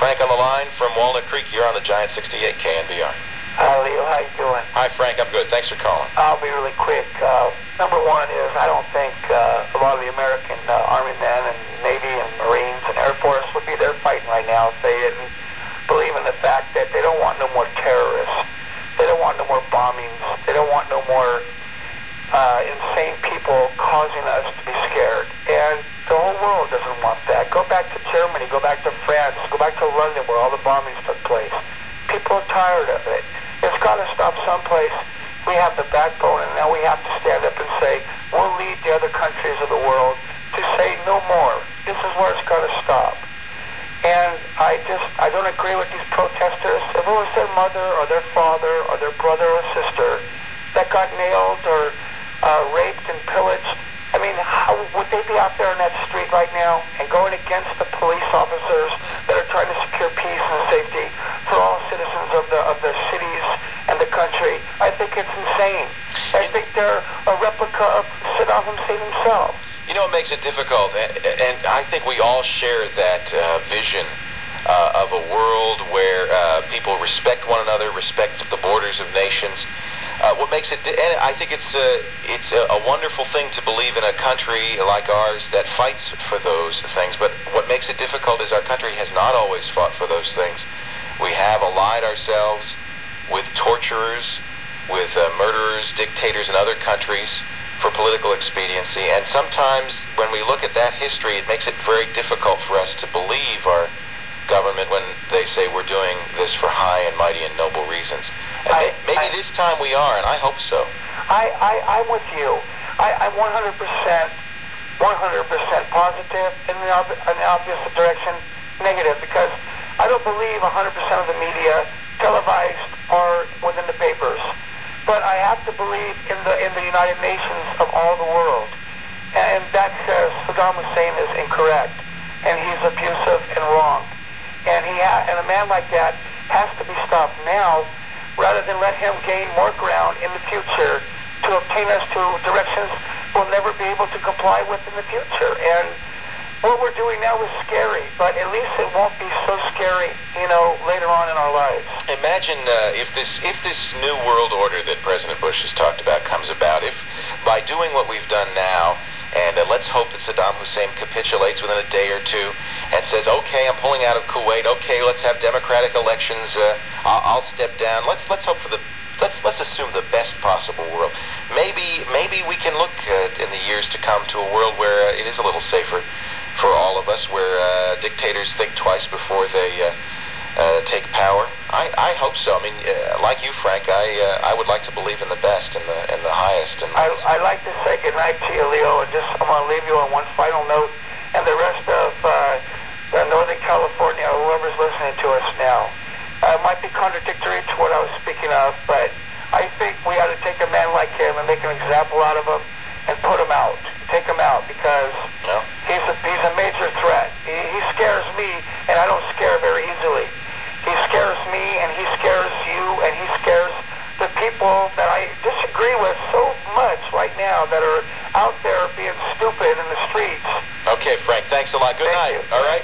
Frank on the line from Walnut Creek. You're on the Giant 68 KNBR. Hi, Leo. How you doing? Hi, Frank. I'm good. Thanks for calling. I'll be really quick. Number one is I don't think a lot of the American Army men and Navy and Marines and Air Force would be there fighting right now if they didn't believe in the fact that they don't want no more terrorists. They don't want no more bombings. They don't want no more insane people causing us to be scared. And the whole world doesn't want that. Go back to Germany. Go back to France. Go back to London where all the bombings took place. People are tired of it. It's got to stop someplace. We have the backbone, and now we have to stand up and say, we'll lead the other countries of the world to say no more. This is where it's got to stop. And I don't agree with these protesters. If it was their mother or their father or their brother or sister that got nailed or raped and pillaged, I mean, how would they be out there on that street right now and going against the police officers that are trying to secure peace and safety for all citizens of the cities and the country? I think it's insane. I think they're a replica of Saddam Hussein himself. You know what makes it difficult, and I think we all share that vision of a world where people respect one another, respect the borders of nations. What makes it, and I think it's a wonderful thing to believe in a country like ours that fights for those things. But what makes it difficult is our country has not always fought for those things. We have allied ourselves with torturers, with murderers, dictators in other countries for political expediency. And sometimes when we look at that history, it makes it very difficult for us to believe our government when they say we're doing this for high and mighty and noble reasons. And maybe this time we are, and I hope so. I'm with you. I'm 100% positive in the opposite direction, negative, because I don't believe 100% of the media televised or within the papers. But I have to believe in the United Nations of all the world. And that says Saddam Hussein is incorrect, and he's abusive and wrong. And and a man like that has to be stopped now, rather than let him gain more ground in the future to obtain us to directions we'll never be able to comply with in the future. And what we're doing now is scary, but at least it won't be so scary, later on in our lives. Imagine if this new world order that President Bush has talked about comes about, if by doing what we've done now, and let's hope that Saddam Hussein capitulates within a day or two and says, okay, I'm pulling out of Kuwait, okay, let's have democratic elections, I'll step down. Let's hope for let's assume the best possible world. Maybe we can look in the years to come to a world where it is a little safer for all of us, where dictators think twice before they take power. I hope so. I mean, like you, Frank, I would like to believe in the best and the highest. And I'd like to say goodnight to you, Leo, and I'm going to leave you on one final note, and the rest of Northern California, whoever's listening to us now. It might be contradictory to what I was speaking of, but I think we ought to take a man like him and make an example out of him and put him out. Take him out, because he's a major threat. He scares me, and I don't scare very easily. He scares me, and he scares you, and he scares the people that I disagree with so much right now that are out there being stupid in the streets. Okay, Frank, thanks a lot. Good night. All right.